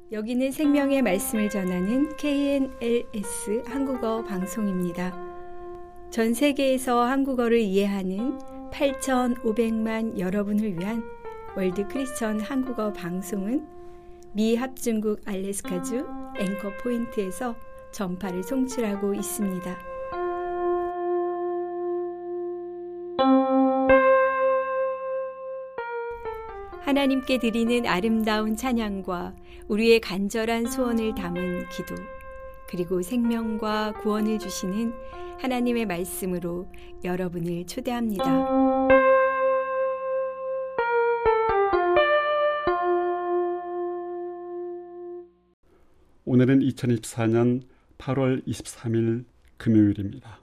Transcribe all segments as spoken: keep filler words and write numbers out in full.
여기는 생명의 말씀을 전하는 케이엔엘에스 한국어 방송입니다. 전 세계에서 한국어를 이해하는 팔천오백만 여러분을 위한 월드 크리스천 한국어 방송은 미 합중국 알래스카주 앵커 포인트에서 전파를 송출하고 있습니다. 하나님께 드리는 아름다운 찬양과 우리의 간절한 소원을 담은 기도, 그리고 생명과 구원을 주시는 하나님의 말씀으로 여러분을 초대합니다. 오늘은 이천이십사 년 팔월 이십삼일 금요일입니다.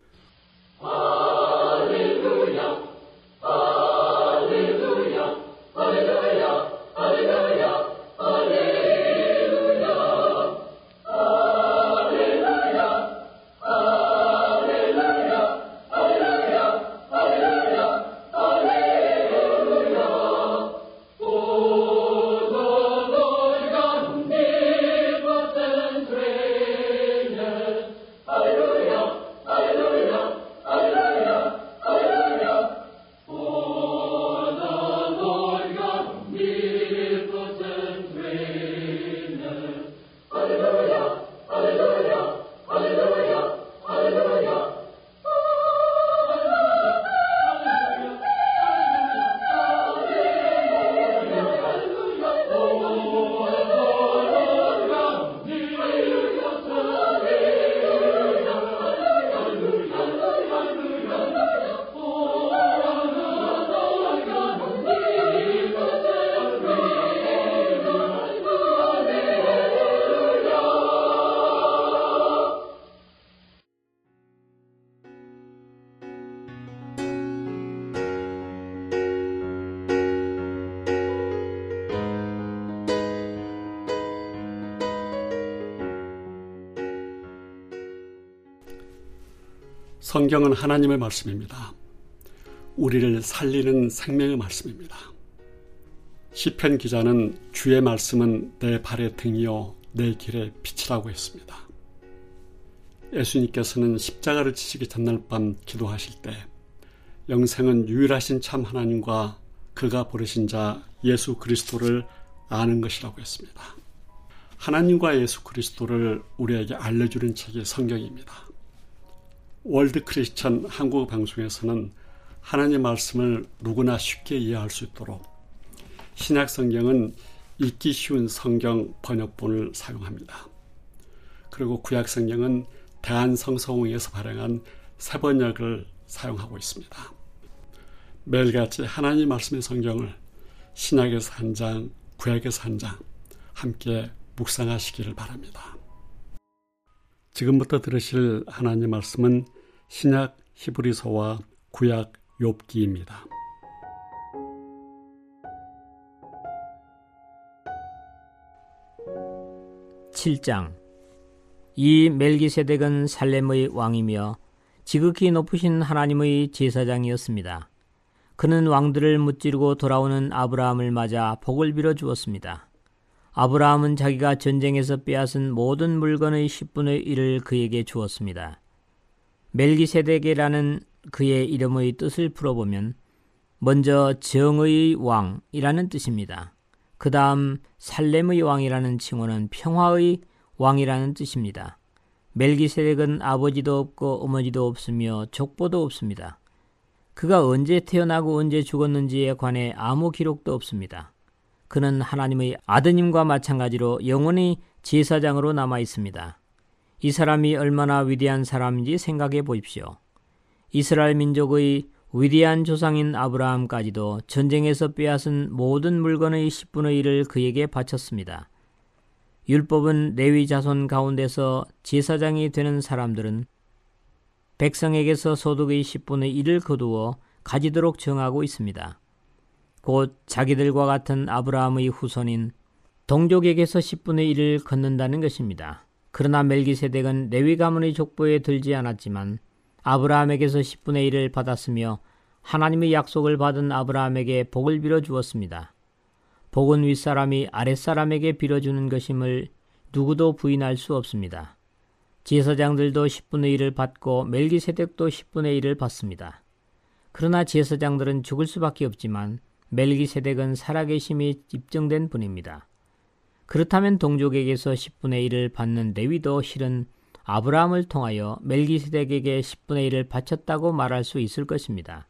성경은 하나님의 말씀입니다. 우리를 살리는 생명의 말씀입니다. 시편 기자는 주의 말씀은 내 발의 등이요 내 길의 빛이라고 했습니다. 예수님께서는 십자가를 지시기 전날 밤 기도하실 때 영생은 유일하신 참 하나님과 그가 보내신 자 예수 그리스도를 아는 것이라고 했습니다. 하나님과 예수 그리스도를 우리에게 알려주는 책이 성경입니다. 월드 크리스천 한국어 방송에서는 하나님 말씀을 누구나 쉽게 이해할 수 있도록 신약 성경은 읽기 쉬운 성경 번역본을 사용합니다. 그리고 구약 성경은 대한성서공회에서 발행한 새 번역을 사용하고 있습니다. 매일같이 하나님 말씀의 성경을 신약에서 한 장, 구약에서 한 장 함께 묵상하시기를 바랍니다. 지금부터 들으실 하나님 말씀은 신약 히브리서와 구약 욥기입니다. 칠 장. 이 멜기세덱은 살렘의 왕이며 지극히 높으신 하나님의 제사장이었습니다. 그는 왕들을 무찌르고 돌아오는 아브라함을 맞아 복을 빌어 주었습니다. 아브라함은 자기가 전쟁에서 빼앗은 모든 물건의 십분의 일을 그에게 주었습니다. 멜기세덱이라는 그의 이름의 뜻을 풀어보면 먼저 정의의 왕이라는 뜻입니다. 그 다음 살렘의 왕이라는 칭호는 평화의 왕이라는 뜻입니다. 멜기세덱은 아버지도 없고 어머니도 없으며 족보도 없습니다. 그가 언제 태어나고 언제 죽었는지에 관해 아무 기록도 없습니다. 그는 하나님의 아드님과 마찬가지로 영원히 제사장으로 남아 있습니다. 이 사람이 얼마나 위대한 사람인지 생각해 보십시오. 이스라엘 민족의 위대한 조상인 아브라함까지도 전쟁에서 빼앗은 모든 물건의 십분의 일을 그에게 바쳤습니다. 율법은 레위 자손 가운데서 제사장이 되는 사람들은 백성에게서 소득의 십분의 일을 거두어 가지도록 정하고 있습니다. 곧 자기들과 같은 아브라함의 후손인 동족에게서 십분의 일을 걷는다는 것입니다. 그러나 멜기세덱은 레위 가문의 족보에 들지 않았지만 아브라함에게서 십분의 일을 받았으며 하나님의 약속을 받은 아브라함에게 복을 빌어 주었습니다. 복은 윗사람이 아랫사람에게 빌어주는 것임을 누구도 부인할 수 없습니다. 제사장들도 십분의 일을 받고 멜기세덱도 십분의 일을 받습니다. 그러나 제사장들은 죽을 수밖에 없지만 멜기세덱은 살아계심이 입증된 분입니다. 그렇다면 동족에게서 십분의 일을 받는 레위도 실은 아브라함을 통하여 멜기세덱에게 십분의 일을 바쳤다고 말할 수 있을 것입니다.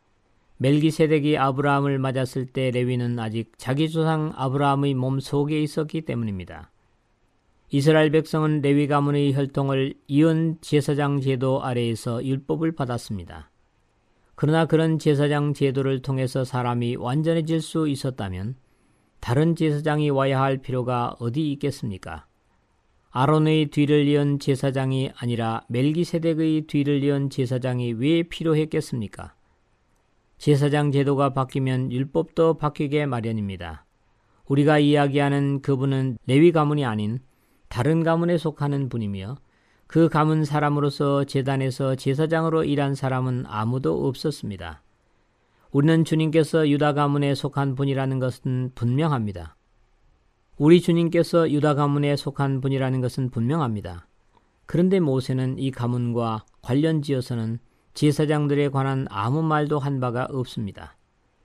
멜기세덱이 아브라함을 맞았을 때 레위는 아직 자기 조상 아브라함의 몸 속에 있었기 때문입니다. 이스라엘 백성은 레위 가문의 혈통을 이은 제사장 제도 아래에서 율법을 받았습니다. 그러나 그런 제사장 제도를 통해서 사람이 완전해질 수 있었다면 다른 제사장이 와야 할 필요가 어디 있겠습니까? 아론의 뒤를 이은 제사장이 아니라 멜기세덱의 뒤를 이은 제사장이 왜 필요했겠습니까? 제사장 제도가 바뀌면 율법도 바뀌게 마련입니다. 우리가 이야기하는 그분은 레위 가문이 아닌 다른 가문에 속하는 분이며 그 가문 사람으로서 제단에서 제사장으로 일한 사람은 아무도 없었습니다. 우리는 주님께서 유다 가문에 속한 분이라는 것은 분명합니다. 우리 주님께서 유다 가문에 속한 분이라는 것은 분명합니다. 그런데 모세는 이 가문과 관련지어서는 제사장들에 관한 아무 말도 한 바가 없습니다.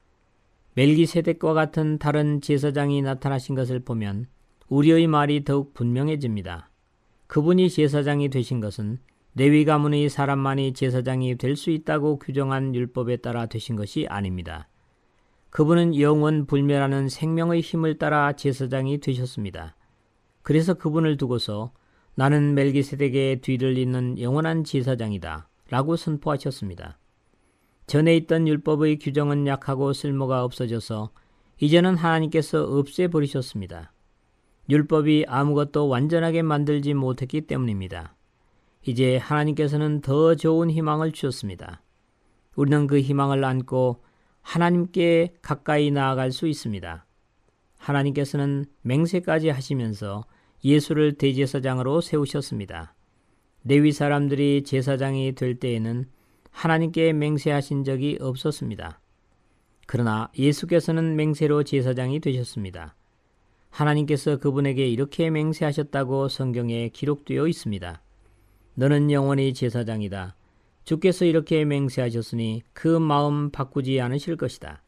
멜기세덱과 같은 다른 제사장이 나타나신 것을 보면 우리의 말이 더욱 분명해집니다. 그분이 제사장이 되신 것은 레위 가문의 사람만이 제사장이 될 수 있다고 규정한 율법에 따라 되신 것이 아닙니다. 그분은 영원 불멸하는 생명의 힘을 따라 제사장이 되셨습니다. 그래서 그분을 두고서 나는 멜기세덱의 뒤를 잇는 영원한 제사장이다 라고 선포하셨습니다. 전에 있던 율법의 규정은 약하고 쓸모가 없어져서 이제는 하나님께서 없애버리셨습니다. 율법이 아무것도 완전하게 만들지 못했기 때문입니다. 이제 하나님께서는 더 좋은 희망을 주셨습니다. 우리는 그 희망을 안고 하나님께 가까이 나아갈 수 있습니다. 하나님께서는 맹세까지 하시면서 예수를 대제사장으로 세우셨습니다. 레위 사람들이 제사장이 될 때에는 하나님께 맹세하신 적이 없었습니다. 그러나 예수께서는 맹세로 제사장이 되셨습니다. 하나님께서 그분에게 이렇게 맹세하셨다고 성경에 기록되어 있습니다. 너는 영원히 제사장이다. 주께서 이렇게 맹세하셨으니 그 마음 바꾸지 않으실 것이다.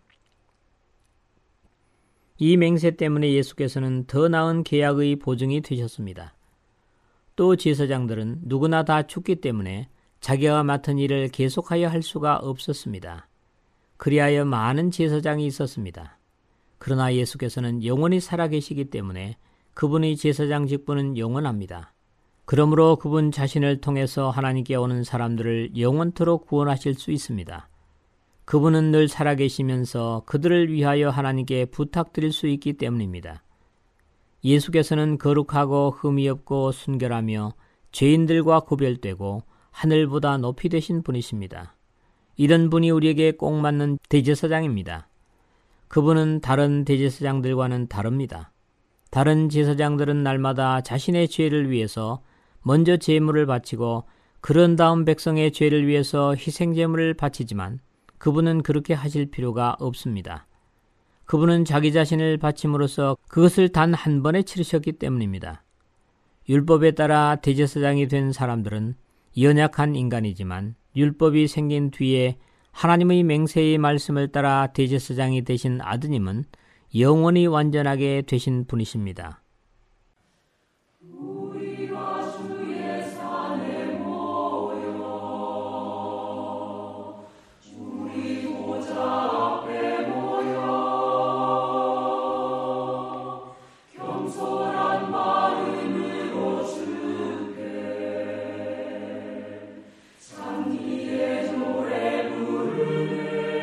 이 맹세 때문에 예수께서는 더 나은 계약의 보증이 되셨습니다. 또 제사장들은 누구나 다 죽기 때문에 자기가 맡은 일을 계속하여 할 수가 없었습니다. 그리하여 많은 제사장이 있었습니다. 그러나 예수께서는 영원히 살아계시기 때문에 그분의 제사장 직분은 영원합니다. 그러므로 그분 자신을 통해서 하나님께 오는 사람들을 영원토록 구원하실 수 있습니다. 그분은 늘 살아계시면서 그들을 위하여 하나님께 부탁드릴 수 있기 때문입니다. 예수께서는 거룩하고 흠이 없고 순결하며 죄인들과 구별되고 하늘보다 높이 되신 분이십니다. 이런 분이 우리에게 꼭 맞는 대제사장입니다. 그분은 다른 대제사장들과는 다릅니다. 다른 제사장들은 날마다 자신의 죄를 위해서 먼저 제물을 바치고 그런 다음 백성의 죄를 위해서 희생제물을 바치지만 그분은 그렇게 하실 필요가 없습니다. 그분은 자기 자신을 바침으로써 그것을 단 한 번에 치르셨기 때문입니다. 율법에 따라 대제사장이 된 사람들은 연약한 인간이지만 율법이 생긴 뒤에 하나님의 맹세의 말씀을 따라 대제사장이 되신 아드님은 영원히 완전하게 되신 분이십니다.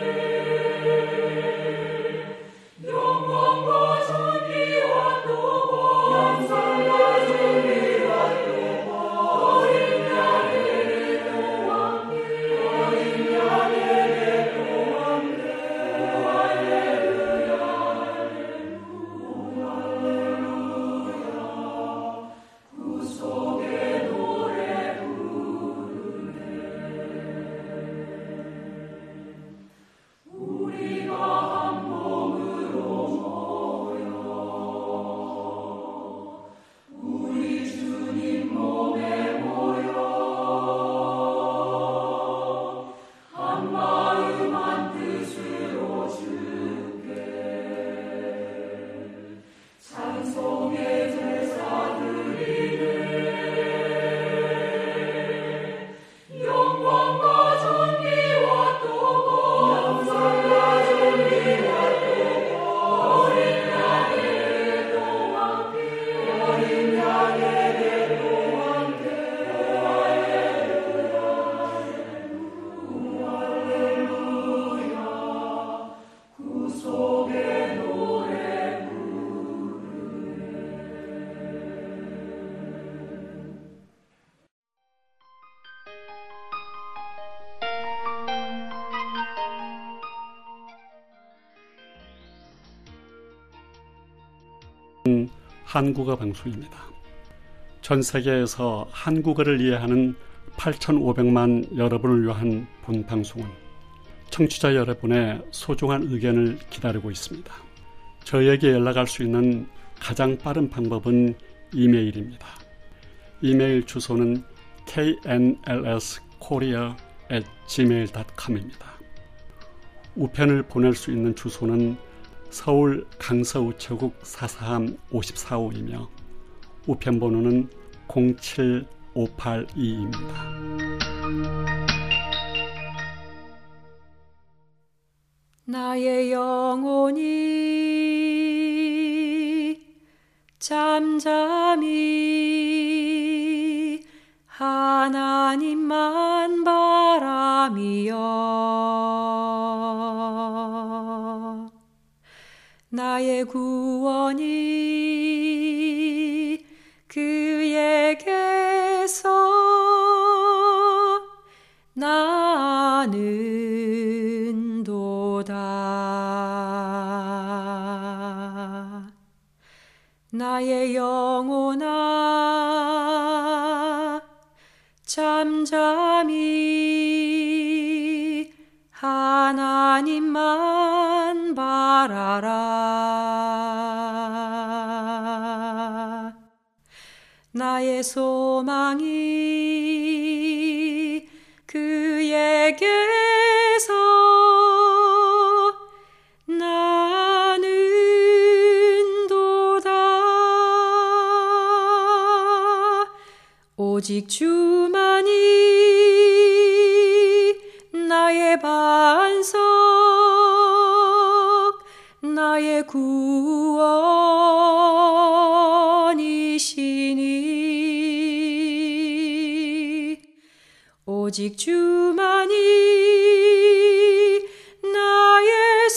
영광과 존귀와 또 한국어 방송입니다. 전 세계에서 한국어를 이해하는 팔천오백만 여러분을 위한 본 방송은 청취자 여러분의 소중한 의견을 기다리고 있습니다. 저희에게 연락할 수 있는 가장 빠른 방법은 이메일입니다. 이메일 주소는 케이엔엘에스 코리아 앳 지메일 닷 컴입니다. 우편을 보낼 수 있는 주소는 서울 강서우체국 사사함 오십사호이며 우편 번호는 공칠오팔이입니다. 나의 영혼이 잠잠히 하나님만 바라며 나의 구원이 그에게서 나는 도다. 나의 영혼아 잠잠히 하나님만 바라라. 나의 소망이 그에게서 나는 도다. 오직 주만이 나의 반석, 나의 구원이시니 오직 주만이 나의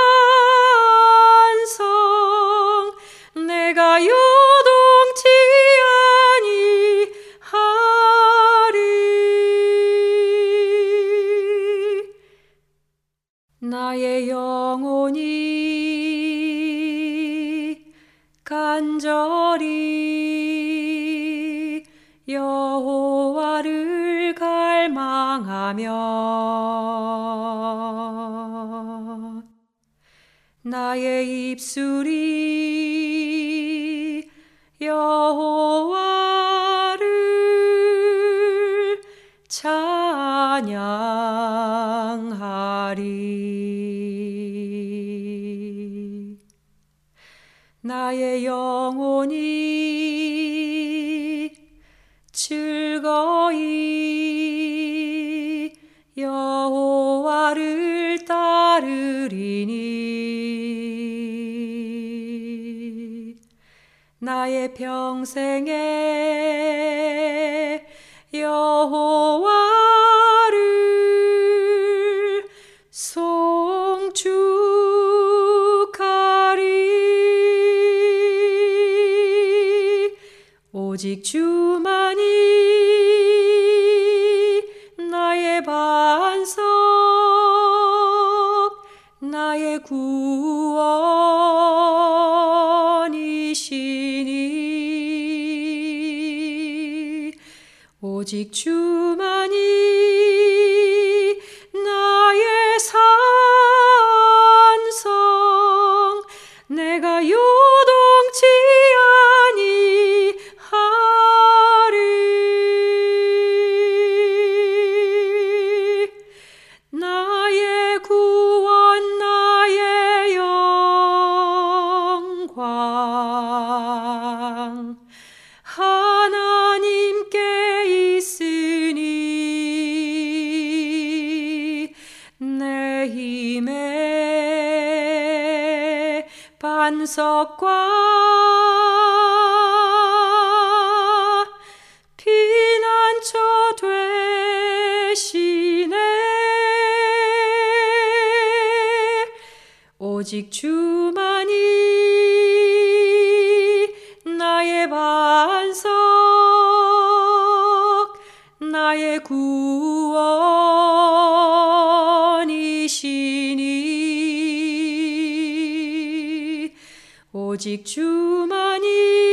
산성, 내가 요동치 아니하리. 나의 영혼이 간절히 여호와를 갈망하며 나의 입술이 여호와를 찬양하리. 나의 영혼이 즐거이 여호와를 따르리니 나의 평생에 여호와를 송축하리. 오직 주만이 나의 반석, 나의 구원이시니 오직 주만이 나의 산성, 내가 요동치 아니하리. 나의 구원, 나의 영광 하나님께 있으니 내 힘의 반석과 피난처 되시네. 오직 주만이 나의 반석, 나의 구원이시니 오직 주만이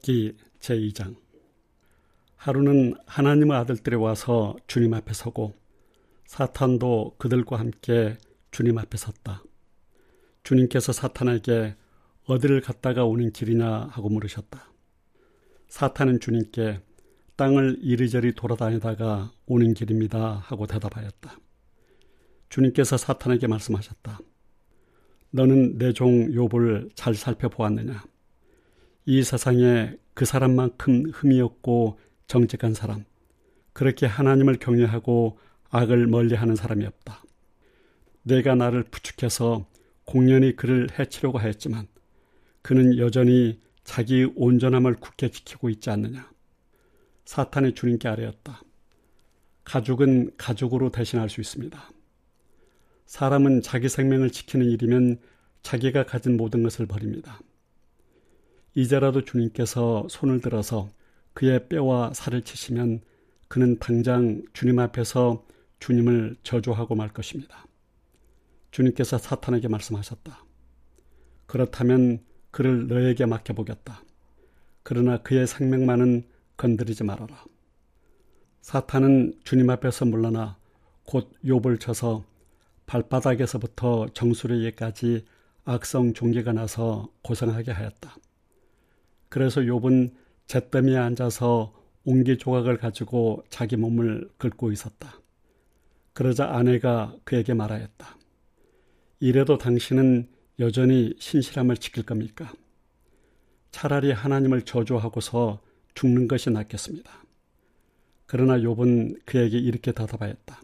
욥기 제이 장. 하루는 하나님의 아들들이 와서 주님 앞에 서고 사탄도 그들과 함께 주님 앞에 섰다. 주님께서 사탄에게 어디를 갔다가 오는 길이냐 하고 물으셨다. 사탄은 주님께 땅을 이리저리 돌아다니다가 오는 길입니다 하고 대답하였다. 주님께서 사탄에게 말씀하셨다. 너는 내 종 욥을 잘 살펴보았느냐? 이 세상에 그 사람만큼 흠이 없고 정직한 사람, 그렇게 하나님을 경외하고 악을 멀리하는 사람이 없다. 내가 나를 부축해서 공연히 그를 해치려고 하였지만 그는 여전히 자기 온전함을 굳게 지키고 있지 않느냐. 사탄이 주님께 아뢰었다. 가죽은 가죽으로 대신할 수 있습니다. 사람은 자기 생명을 지키는 일이면 자기가 가진 모든 것을 버립니다. 이제라도 주님께서 손을 들어서 그의 뼈와 살을 치시면 그는 당장 주님 앞에서 주님을 저주하고 말 것입니다. 주님께서 사탄에게 말씀하셨다. 그렇다면 그를 너에게 맡겨보겠다. 그러나 그의 생명만은 건드리지 말아라. 사탄은 주님 앞에서 물러나 곧 욥을 쳐서 발바닥에서부터 정수리에까지 악성 종기가 나서 고생하게 하였다. 그래서 욥은 잿더미에 앉아서 옹기 조각을 가지고 자기 몸을 긁고 있었다. 그러자 아내가 그에게 말하였다. 이래도 당신은 여전히 신실함을 지킬 겁니까? 차라리 하나님을 저주하고서 죽는 것이 낫겠습니다. 그러나 욥은 그에게 이렇게 대답하였다.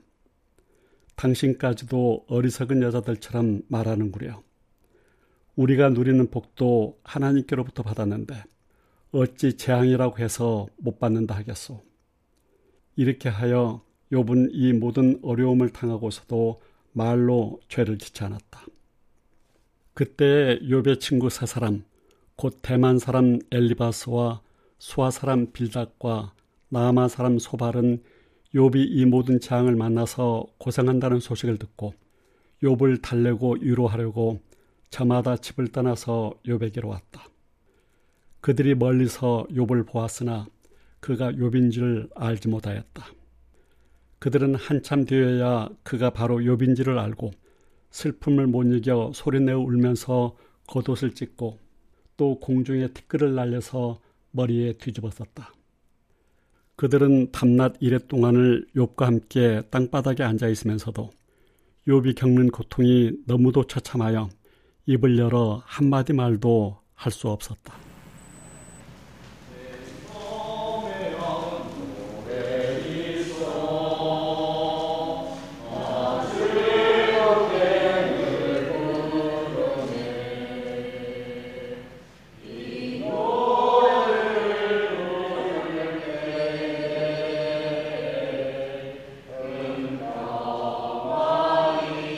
당신까지도 어리석은 여자들처럼 말하는구려. 우리가 누리는 복도 하나님께로부터 받았는데 어찌 재앙이라고 해서 못 받는다 하겠소. 이렇게 하여 욥은 이 모든 어려움을 당하고서도 말로 죄를 짓지 않았다. 그때 욥의 친구 세 사람, 곧 대만 사람 엘리바스와 수아 사람 빌닷과 나아마 사람 소발은 욥이 이 모든 재앙을 만나서 고생한다는 소식을 듣고 욥을 달래고 위로하려고 저마다 집을 떠나서 욥에게로 왔다. 그들이 멀리서 욥을 보았으나 그가 욥인 줄 알지 못하였다. 그들은 한참 뒤에야 그가 바로 욥인 줄을 알고 슬픔을 못 이겨 소리내어 울면서 겉옷을 찢고 또 공중에 티끌을 날려서 머리에 뒤집었었다. 그들은 밤낮 이래 동안을 욥과 함께 땅바닥에 앉아 있으면서도 욥이 겪는 고통이 너무도 처참하여 입을 열어 한마디 말도 할 수 없었다.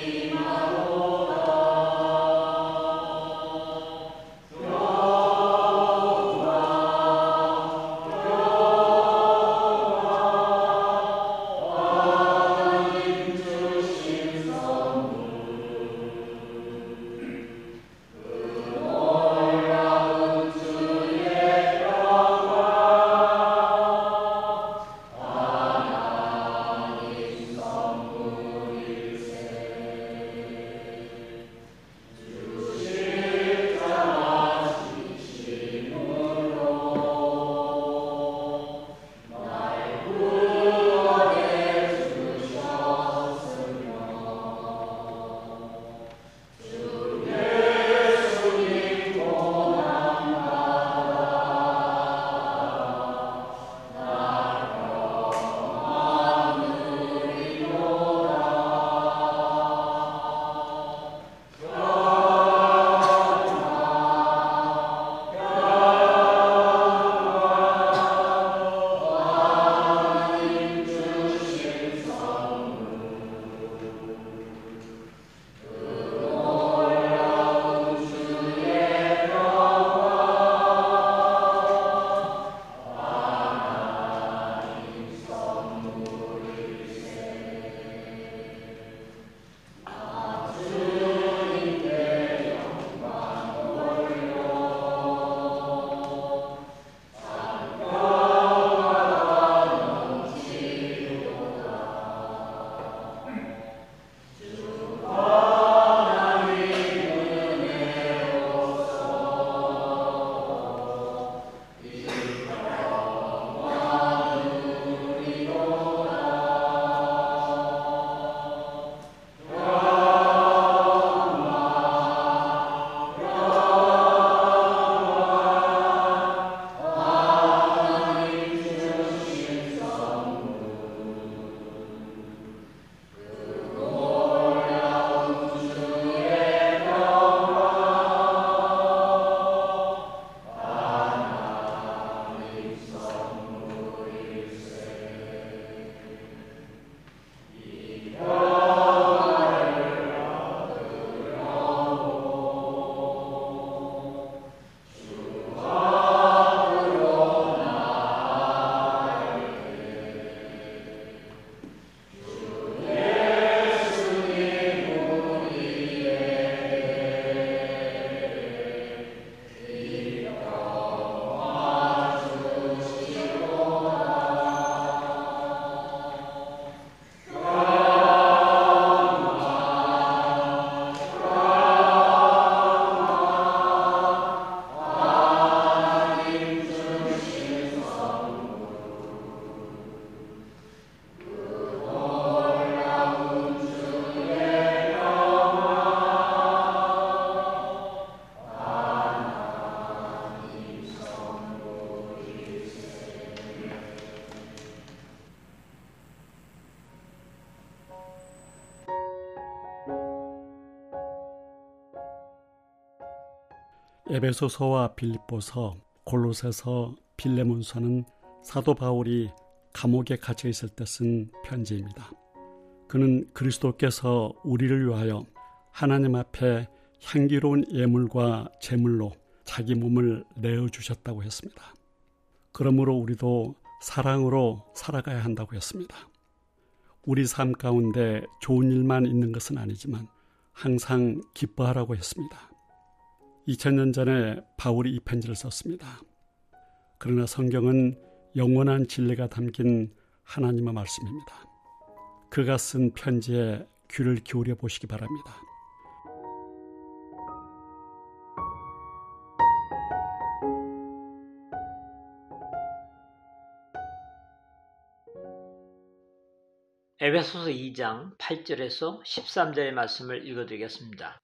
오 에베소서와 빌립보서, 골로새서, 빌레몬서는 사도 바울이 감옥에 갇혀 있을 때 쓴 편지입니다. 그는 그리스도께서 우리를 위하여 하나님 앞에 향기로운 예물과 제물로 자기 몸을 내어주셨다고 했습니다. 그러므로 우리도 사랑으로 살아가야 한다고 했습니다. 우리 삶 가운데 좋은 일만 있는 것은 아니지만 항상 기뻐하라고 했습니다. 이천 년 전에 바울이 이 편지를 썼습니다. 그러나 성경은 영원한 진리가 담긴 하나님의 말씀입니다. 그가 쓴 편지에 귀를 기울여 보시기 바랍니다. 에베소서 이 장 팔 절에서 십삼 절의 말씀을 읽어드리겠습니다.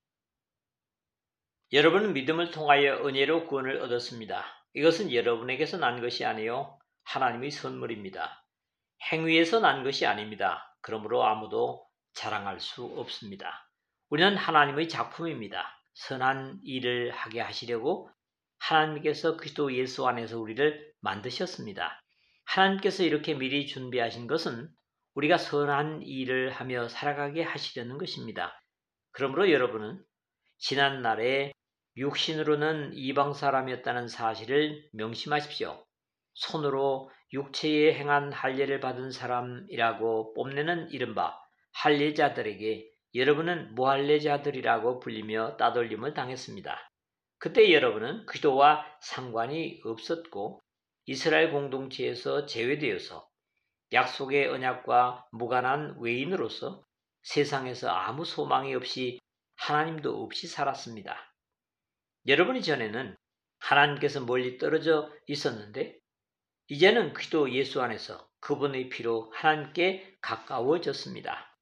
여러분은 믿음을 통하여 은혜로 구원을 얻었습니다. 이것은 여러분에게서 난 것이 아니요 하나님의 선물입니다. 행위에서 난 것이 아닙니다. 그러므로 아무도 자랑할 수 없습니다. 우리는 하나님의 작품입니다. 선한 일을 하게 하시려고 하나님께서 그리스도 예수 안에서 우리를 만드셨습니다. 하나님께서 이렇게 미리 준비하신 것은 우리가 선한 일을 하며 살아가게 하시려는 것입니다. 그러므로 여러분은 지난날에 육신으로는 이방 사람이었다는 사실을 명심하십시오. 손으로 육체에 행한 할례를 받은 사람이라고 뽐내는 이른바 할례자들에게 여러분은 무할례자들이라고 불리며 따돌림을 당했습니다. 그때 여러분은 그리스도와 상관이 없었고 이스라엘 공동체에서 제외되어서 약속의 언약과 무관한 외인으로서 세상에서 아무 소망이 없이 하나님도 없이 살았습니다. 여러분이 전에는 하나님께서 멀리 떨어져 있었는데 이제는 그리스도 예수 안에서 그분의 피로 하나님께 가까워졌습니다.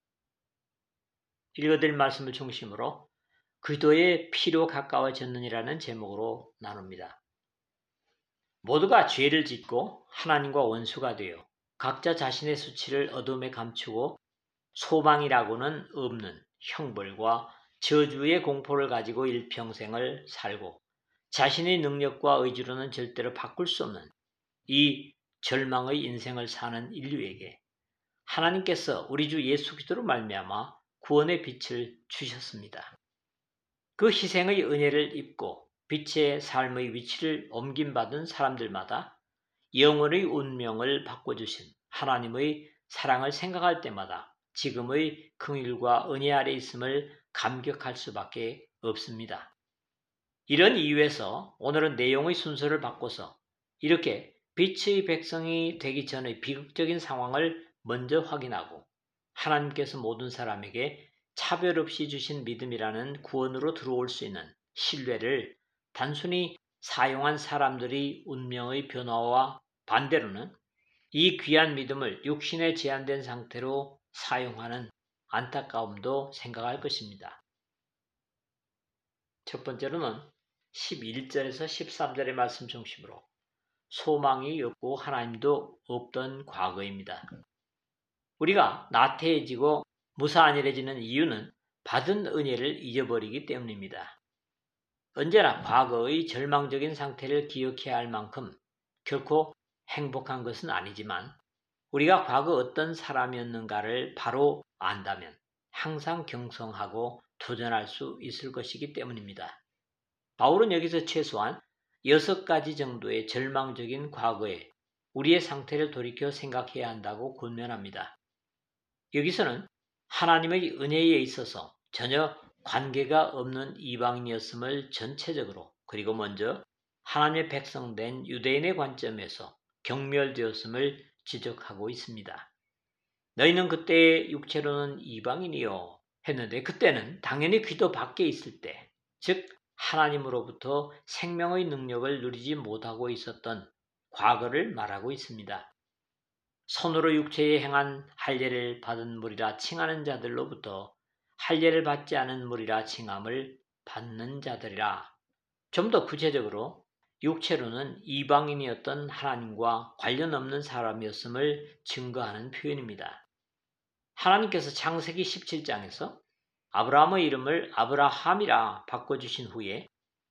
읽어드릴 말씀을 중심으로 그리스도의 피로 가까워졌느니라는 제목으로 나눕니다. 모두가 죄를 짓고 하나님과 원수가 되어 각자 자신의 수치를 어둠에 감추고 소망이라고는 없는 형벌과 저주의 공포를 가지고 일평생을 살고 자신의 능력과 의지로는 절대로 바꿀 수 없는 이 절망의 인생을 사는 인류에게 하나님께서 우리 주 예수 그리스도로 말미암아 구원의 빛을 주셨습니다. 그 희생의 은혜를 입고 빛의 삶의 위치를 옮김받은 사람들마다 영원의 운명을 바꿔주신 하나님의 사랑을 생각할 때마다 지금의 긍휼과 은혜 아래 있음을 감격할 수밖에 없습니다. 이런 이유에서 오늘은 내용의 순서를 바꿔서 이렇게 빛의 백성이 되기 전의 비극적인 상황을 먼저 확인하고 하나님께서 모든 사람에게 차별 없이 주신 믿음이라는 구원으로 들어올 수 있는 신뢰를 단순히 사용한 사람들의 운명의 변화와 반대로는 이 귀한 믿음을 육신에 제한된 상태로 사용하는 안타까움도 생각할 것입니다. 첫 번째로는 십일 절에서 십삼 절의 말씀 중심으로 소망이 없고 하나님도 없던 과거입니다. 우리가 나태해지고 무사안일해지는 이유는 받은 은혜를 잊어버리기 때문입니다. 언제나 과거의 절망적인 상태를 기억해야 할 만큼 결코 행복한 것은 아니지만 우리가 과거 어떤 사람이었는가를 바로 안다면 항상 경성하고 도전할 수 있을 것이기 때문입니다. 바울은 여기서 최소한 여섯 가지 정도의 절망적인 과거에 우리의 상태를 돌이켜 생각해야 한다고 권면합니다. 여기서는 하나님의 은혜에 있어서 전혀 관계가 없는 이방인이었음을 전체적으로 그리고 먼저 하나님의 백성된 유대인의 관점에서 경멸되었음을 지적하고 있습니다. 너희는 그때 육체로는 이방인이요 했는데 그때는 당연히 그리스도 밖에 있을 때, 즉 하나님으로부터 생명의 능력을 누리지 못하고 있었던 과거를 말하고 있습니다. 손으로 육체에 행한 할례를 받은 무리라 칭하는 자들로부터 할례를 받지 않은 무리라 칭함을 받는 자들이라. 좀 더 구체적으로 육체로는 이방인이었던 하나님과 관련 없는 사람이었음을 증거하는 표현입니다. 하나님께서 창세기 십칠 장에서 아브라함의 이름을 아브라함이라 바꿔주신 후에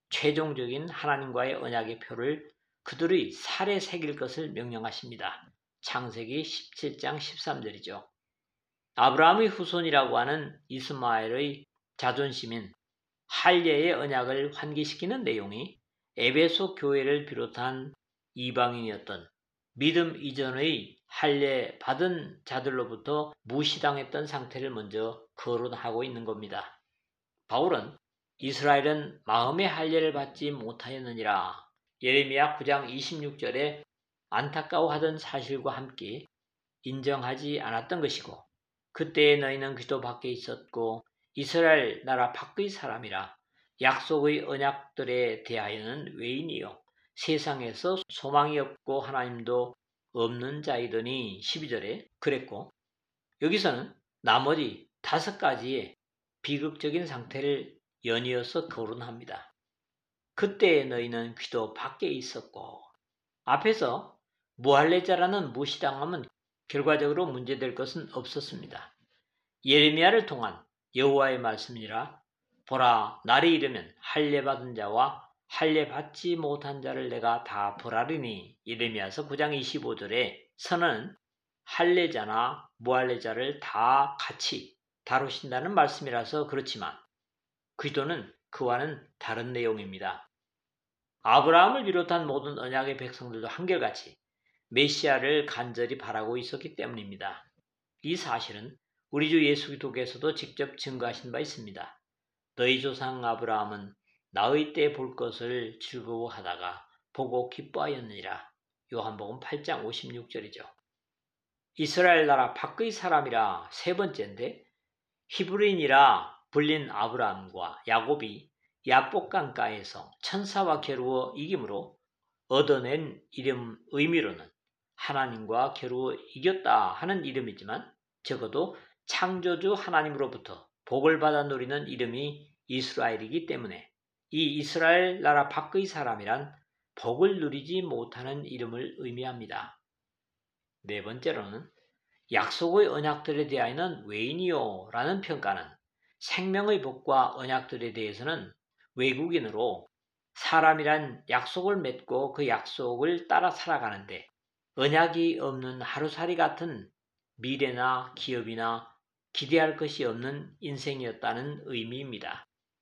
최종적인 하나님과의 언약의 표를 그들의 살에 새길 것을 명령하십니다. 창세기 십칠 장 십삼 절이죠. 아브라함의 후손이라고 하는 이스마엘의 자존심인 할례의 언약을 환기시키는 내용이 에베소 교회를 비롯한 이방인이었던 믿음 이전의 할례 받은 자들로부터 무시당했던 상태를 먼저 거론하고 있는 겁니다. 바울은 이스라엘은 마음의 할례를 받지 못하였느니라 예레미야 구 장 이십육 절에 안타까워하던 사실과 함께 인정하지 않았던 것이고, 그때에 너희는 그리스도 밖에 있었고 이스라엘 나라 밖의 사람이라 약속의 언약들에 대하여는 외인이요 세상에서 소망이 없고 하나님도 없는 자이더니 십이 절에 그랬고, 여기서는 나머지 다섯 가지의 비극적인 상태를 연이어서 거론합니다. 그때에 너희는 그리스도 밖에 있었고, 앞에서 무할례자라는 무시당함은 결과적으로 문제될 것은 없었습니다. 예레미야를 통한 여호와의 말씀이라 보라 날이 이르면 할례 받은 자와 할례 받지 못한 자를 내가 다 벌하리니 예레미야서 구 장 이십오 절에 선은 할례자나 무할례자를 다 같이 다루신다는 말씀이라서 그렇지만 그리스도는 그와는 다른 내용입니다. 아브라함을 비롯한 모든 언약의 백성들도 한결같이 메시아를 간절히 바라고 있었기 때문입니다. 이 사실은 우리 주 예수 그리스도께서도 직접 증거하신 바 있습니다. 너희 조상 아브라함은 나의 때 볼 것을 즐거워하다가 보고 기뻐하였느니라. 요한복음 팔 장 오십육 절이죠. 이스라엘 나라 밖의 사람이라 세 번째인데, 히브리인이라 불린 아브라함과 야곱이 야복강가에서 천사와 겨루어 이김으로 얻어낸 이름 의미로는 하나님과 겨루어 이겼다 하는 이름이지만, 적어도 창조주 하나님으로부터 복을 받아 누리는 이름이 이스라엘이기 때문에 이 이스라엘 나라 밖의 사람이란 복을 누리지 못하는 이름을 의미합니다. 네 번째로는 약속의 언약들에 대하여는 외인이요 라는 평가는 생명의 복과 언약들에 대해서는 외국인으로 사람이란 약속을 맺고 그 약속을 따라 살아가는데 언약이 없는 하루살이 같은 미래나 기업이나 기대할 것이 없는 인생이었다는 의미입니다.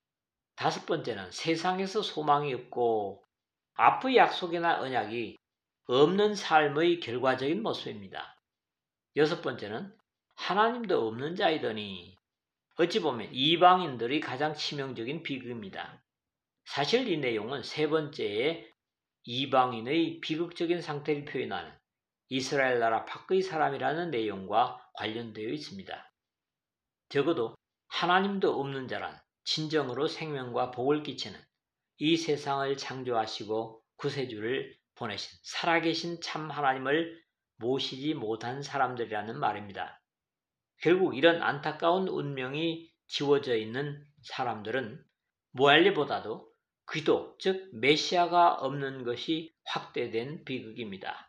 다섯 번째는 세상에서 소망이 없고 앞의 약속이나 언약이 없는 삶의 결과적인 모습입니다. 여섯 번째는 하나님도 없는 자이더니, 어찌 보면 이방인들이 가장 치명적인 비극입니다. 사실 이 내용은 세 번째에 이방인의 비극적인 상태를 표현하는 이스라엘 나라 밖의 사람이라는 내용과 관련되어 있습니다. 적어도 하나님도 없는 자란 진정으로 생명과 복을 끼치는 이 세상을 창조하시고 구세주를 보내신 살아계신 참 하나님을 모시지 못한 사람들이라는 말입니다. 결국 이런 안타까운 운명이 지워져 있는 사람들은 무할례보다도 그리스도, 즉 메시아가 없는 것이 확대된 비극입니다.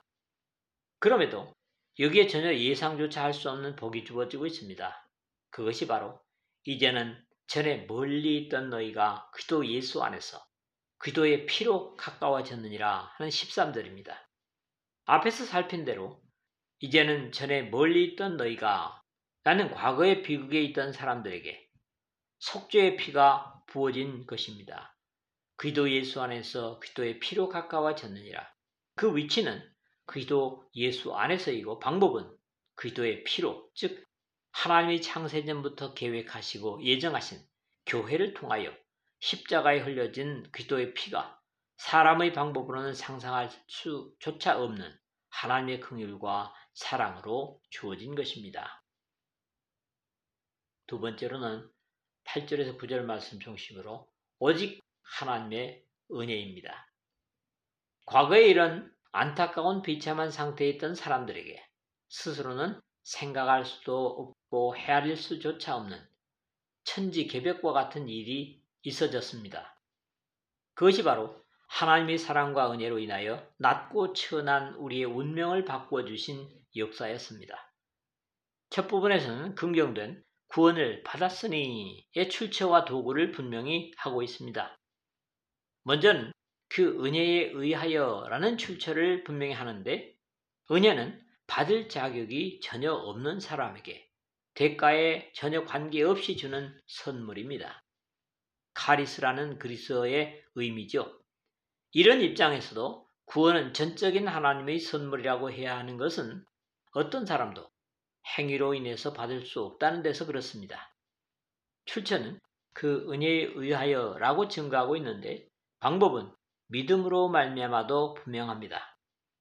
그럼에도 여기에 전혀 예상조차 할 수 없는 복이 주어지고 있습니다. 그것이 바로 이제는 전에 멀리 있던 너희가 그리스도 예수 안에서 그리스도의 피로 가까워졌느니라 하는 십삼 절입니다. 앞에서 살핀 대로 이제는 전에 멀리 있던 너희가 라는 과거의 비극에 있던 사람들에게 속죄의 피가 부어진 것입니다. 그리스도 예수 안에서 그리스도의 피로 가까워졌느니라. 그 위치는 그리스도 예수 안에서이고 방법은 그리스도의 피로, 즉 하나님이 창세전부터 계획하시고 예정하신 교회를 통하여 십자가에 흘려진 그리스도의 피가 사람의 방법으로는 상상할 수조차 없는 하나님의 긍휼과 사랑으로 주어진 것입니다. 두 번째로는 팔 절에서 구 절 말씀 중심으로 오직 하나님의 은혜입니다. 과거에 이런 안타까운 비참한 상태에 있던 사람들에게 스스로는 생각할 수도 없고 헤아릴 수조차 없는 천지개벽과 같은 일이 있어졌습니다. 그것이 바로 하나님의 사랑과 은혜로 인하여 낮고 천한 우리의 운명을 바꾸어 주신 역사였습니다. 첫 부분에서는 긍정된 구원을 받았으니의 출처와 도구를 분명히 하고 있습니다. 먼저는 그 은혜에 의하여라는 출처를 분명히 하는데, 은혜는 받을 자격이 전혀 없는 사람에게 대가에 전혀 관계없이 주는 선물입니다. 카리스라는 그리스어의 의미죠. 이런 입장에서도 구원은 전적인 하나님의 선물이라고 해야 하는 것은 어떤 사람도 행위로 인해서 받을 수 없다는 데서 그렇습니다. 출처는 그 은혜에 의하여라고 증거하고 있는데, 방법은 믿음으로 말미암아도 분명합니다.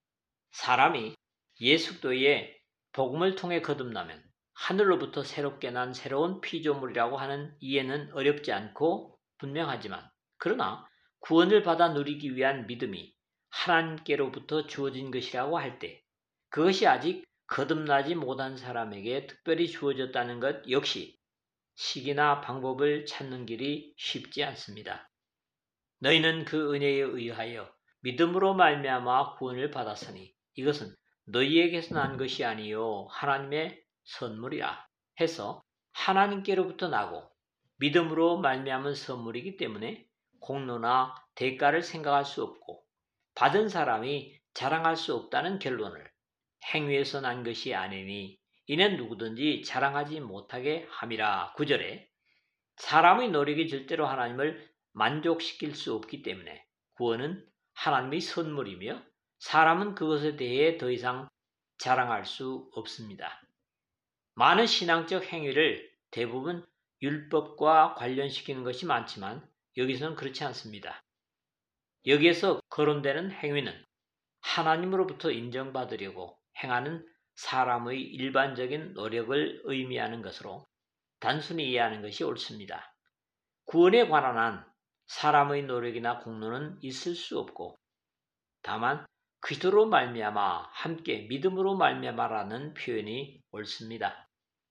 사람이 예수 그리스도의 복음을 통해 거듭나면 하늘로부터 새롭게 난 새로운 피조물이라고 하는 이해는 어렵지 않고 분명하지만, 그러나 구원을 받아 누리기 위한 믿음이 하나님께로부터 주어진 것이라고 할 때 그것이 아직 거듭나지 못한 사람에게 특별히 주어졌다는 것 역시 시기나 방법을 찾는 길이 쉽지 않습니다. 너희는 그 은혜에 의하여 믿음으로 말미암아 구원을 받았으니 이것은 너희에게서 난 것이 아니요 하나님의 선물이라 해서 하나님께로부터 나고 믿음으로 말미암은 선물이기 때문에 공로나 대가를 생각할 수 없고 받은 사람이 자랑할 수 없다는 결론을 행위에서 난 것이 아니니 이는 누구든지 자랑하지 못하게 함이라. 구 절에 사람의 노력이 절대로 하나님을 만족시킬 수 없기 때문에 구원은 하나님의 선물이며 사람은 그것에 대해 더 이상 자랑할 수 없습니다. 많은 신앙적 행위를 대부분 율법과 관련시키는 것이 많지만 여기서는 그렇지 않습니다. 여기에서 거론되는 행위는 하나님으로부터 인정받으려고 행하는 사람의 일반적인 노력을 의미하는 것으로 단순히 이해하는 것이 옳습니다. 구원에 관한 한 사람의 노력이나 공로는 있을 수 없고 다만 그리스도로 말미암아 함께 믿음으로 말미암아라는 표현이 옳습니다.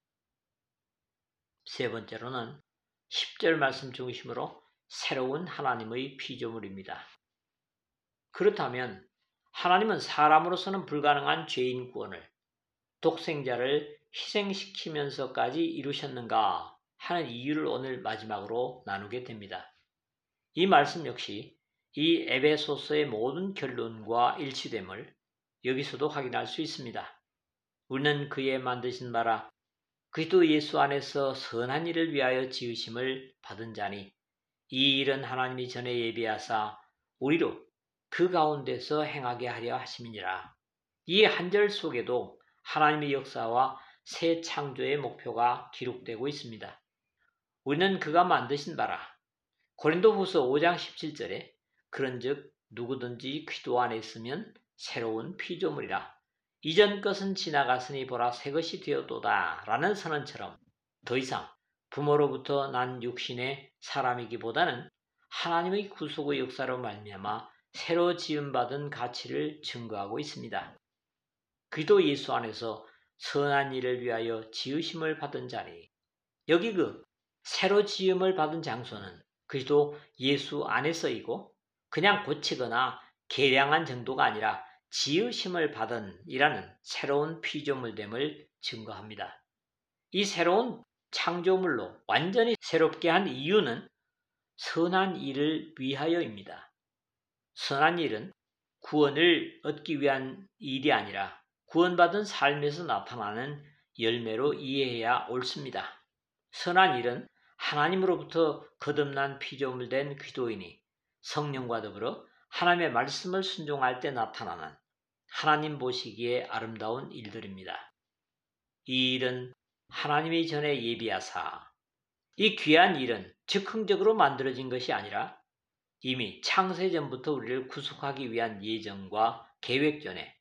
세 번째로는 십 절 말씀 중심으로 새로운 하나님의 피조물입니다. 그렇다면 하나님은 사람으로서는 불가능한 죄인 구원을 독생자를 희생시키면서까지 이루셨는가 하는 이유를 오늘 마지막으로 나누게 됩니다. 이 말씀 역시 이 에베소서의 모든 결론과 일치됨을 여기서도 확인할 수 있습니다. 우리는 그의 만드신 바라 그리스도 예수 안에서 선한 일을 위하여 지으심을 받은 자니 이 일은 하나님이 전에 예비하사 우리로 그 가운데서 행하게 하려 하심이니라. 이 한 절 속에도 하나님의 역사와 새 창조의 목표가 기록되고 있습니다. 우리는 그가 만드신 바라. 고린도후서 오 장 십칠 절에 그런즉 누구든지 그리스도 안에 있으면 새로운 피조물이라. 이전 것은 지나갔으니 보라 새 것이 되었도다 라는 선언처럼 더 이상 부모로부터 난 육신의 사람이기보다는 하나님의 구속의 역사로 말미암아 새로 지음받은 가치를 증거하고 있습니다. 그리스도 예수 안에서 선한 일을 위하여 지으심을 받은 자니 여기 그 새로 지음을 받은 장소는 그리스도 예수 안에서이고 그냥 고치거나 개량한 정도가 아니라 지으심을 받은 이라는 새로운 피조물됨을 증거합니다. 이 새로운 창조물로 완전히 새롭게 한 이유는 선한 일을 위하여입니다. 선한 일은 구원을 얻기 위한 일이 아니라 구원받은 삶에서 나타나는 열매로 이해해야 옳습니다. 선한 일은 하나님으로부터 거듭난 피조물 된 그리스도인이 성령과 더불어 하나님의 말씀을 순종할 때 나타나는 하나님 보시기에 아름다운 일들입니다. 이 일은 하나님이 전에 예비하사 이 귀한 일은 즉흥적으로 만들어진 것이 아니라 이미 창세전부터 우리를 구속하기 위한 예정과 계획 전에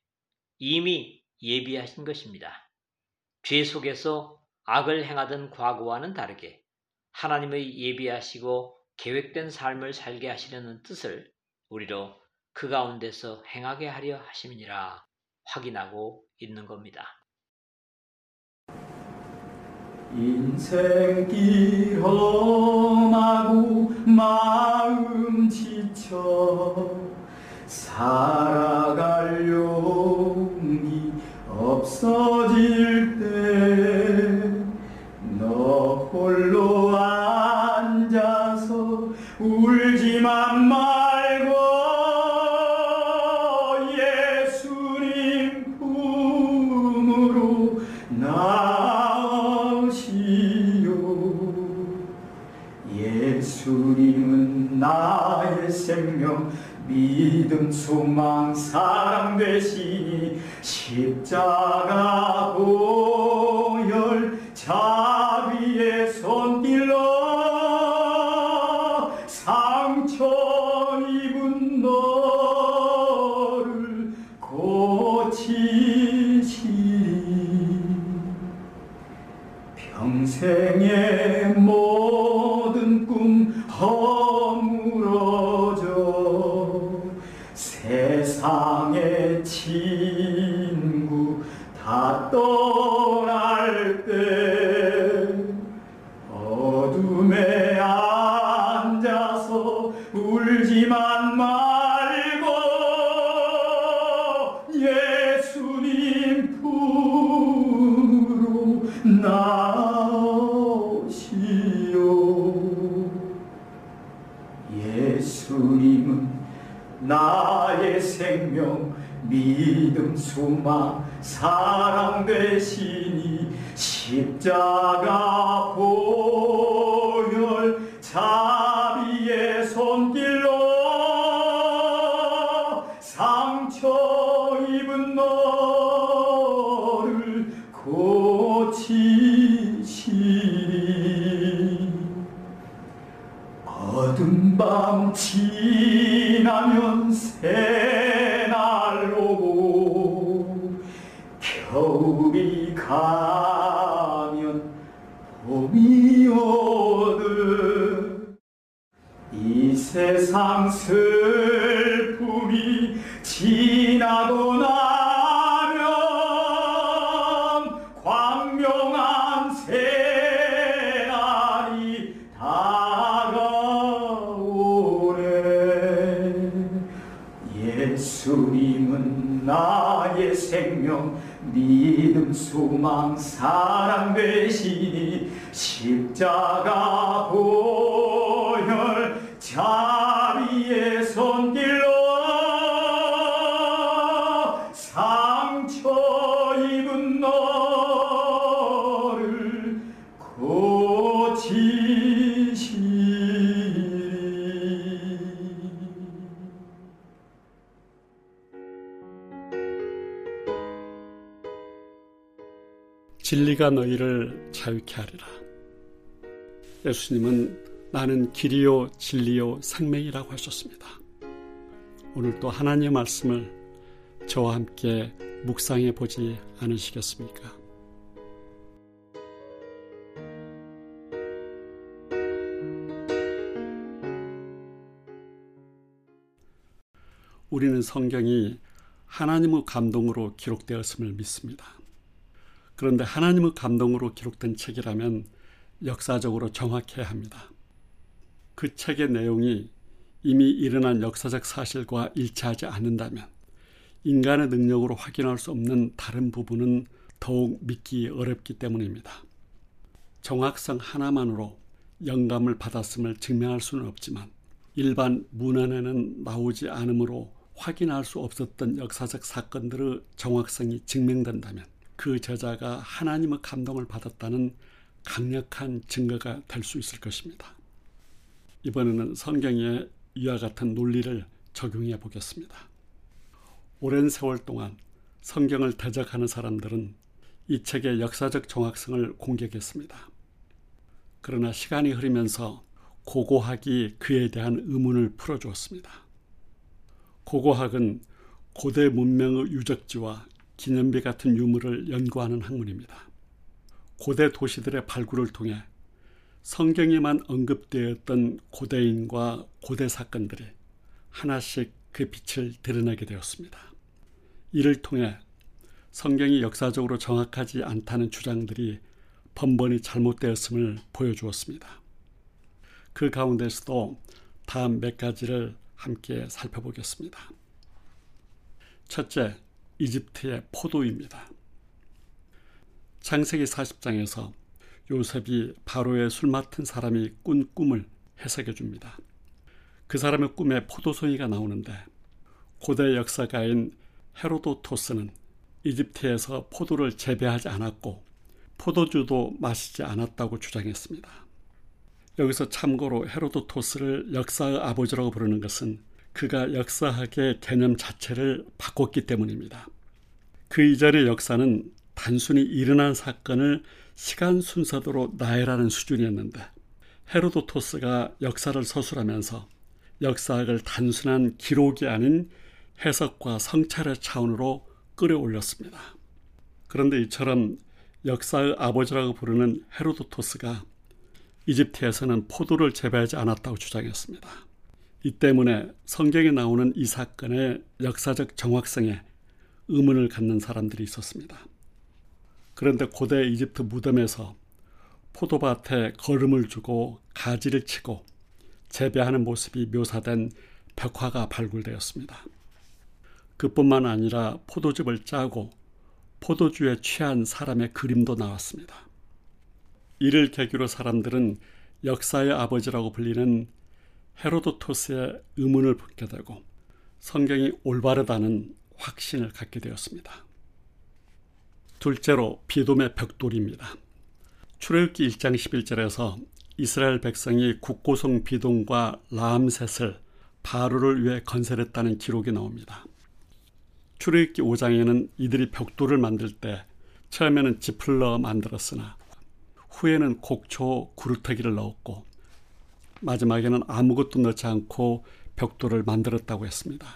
이미 예비하신 것입니다. 죄 속에서 악을 행하던 과거와는 다르게 하나님의 예비하시고 계획된 삶을 살게 하시려는 뜻을 우리로 그 가운데서 행하게 하려 하심이니라 확인하고 있는 겁니다. 인생길 험하고 마음 지쳐 살아갈 용기 없어질 때 너 홀로 앉아서 울지만 말 믿음 소망 사랑 되시니 십자가 보혈 자비의 손길로 상처 입은 너를 고치시리. 평생의 모든 꿈 허물어져 세상의 친구 다 떠날 때 어둠에 앉아서 울지만 말고 예수님 품으로 나오시오. 예수님은 나의 생명 믿음 소망 사랑 되시니 십자가 보혈 자비의 손길로 상처 입은 너를 고치시리. 어두운 밤 지나면 새날 오고 겨울이 가면 봄이 오듯 이 세상 슬픔이 지나고 나면 광명한 새날이 다가오네. 예수님은 나의 생명 믿음 소망 사랑 되시니 십자가 보혈 자비의 손길로 상처 입은 너를 고치시리. 진리가 너희를 자유케 하리라. 예수님은 나는 길이요 진리요 생명이라고 하셨습니다. 오늘도 하나님의 말씀을 저와 함께 묵상해 보지 않으시겠습니까? 우리는 성경이 하나님의 감동으로 기록되었음을 믿습니다. 그런데 하나님의 감동으로 기록된 책이라면 역사적으로 정확해야 합니다. 그 책의 내용이 이미 일어난 역사적 사실과 일치하지 않는다면 인간의 능력으로 확인할 수 없는 다른 부분은 더욱 믿기 어렵기 때문입니다. 정확성 하나만으로 영감을 받았음을 증명할 수는 없지만 일반 문헌에는 나오지 않으므로 확인할 수 없었던 역사적 사건들의 정확성이 증명된다면 그 저자가 하나님의 감동을 받았다는 강력한 증거가 될 수 있을 것입니다. 이번에는 성경의 이와 같은 논리를 적용해 보겠습니다. 오랜 세월 동안 성경을 대적하는 사람들은 이 책의 역사적 정확성을 공격했습니다. 그러나 시간이 흐르면서 고고학이 그에 대한 의문을 풀어주었습니다. 고고학은 고대 문명의 유적지와 기념비 같은 유물을 연구하는 학문입니다. 고대 도시들의 발굴을 통해 성경에만 언급되었던 고대인과 고대 사건들이 하나씩 그 빛을 드러내게 되었습니다. 이를 통해 성경이 역사적으로 정확하지 않다는 주장들이 번번이 잘못되었음을 보여주었습니다. 그 가운데서도 다음 몇 가지를 함께 살펴보겠습니다. 첫째, 이집트의 포도입니다. 창세기 사십 장에서 요셉이 바로의 술 맡은 사람이 꾼 꿈을 해석해 줍니다. 그 사람의 꿈에 포도송이가 나오는데 고대 역사가인 헤로도토스는 이집트에서 포도를 재배하지 않았고 포도주도 마시지 않았다고 주장했습니다. 여기서 참고로 헤로도토스를 역사의 아버지라고 부르는 것은 그가 역사학의 개념 자체를 바꿨기 때문입니다. 그 이전의 역사는 단순히 일어난 사건을 시간 순서대로 나열하는 수준이었는데 헤로도토스가 역사를 서술하면서 역사학을 단순한 기록이 아닌 해석과 성찰의 차원으로 끌어올렸습니다. 그런데 이처럼 역사의 아버지라고 부르는 헤로도토스가 이집트에서는 포도를 재배하지 않았다고 주장했습니다. 이 때문에 성경에 나오는 이 사건의 역사적 정확성에 의문을 갖는 사람들이 있었습니다. 그런데 고대 이집트 무덤에서 포도밭에 거름을 주고 가지를 치고 재배하는 모습이 묘사된 벽화가 발굴되었습니다. 그뿐만 아니라 포도즙을 짜고 포도주에 취한 사람의 그림도 나왔습니다. 이를 계기로 사람들은 역사의 아버지라고 불리는 헤로도토스의 의문을 품게 되고 성경이 올바르다는 확신을 갖게 되었습니다. 둘째로 비돔의 벽돌입니다. 출애굽기 일 장 십일 절에서 이스라엘 백성이 국고성 비돔과 라암셋을 바로를 위해 건설했다는 기록이 나옵니다. 출애굽기 오 장에는 이들이 벽돌을 만들 때 처음에는 짚을 넣어 만들었으나 후에는 곡초, 구루터기를 넣었고 마지막에는 아무것도 넣지 않고 벽돌을 만들었다고 했습니다.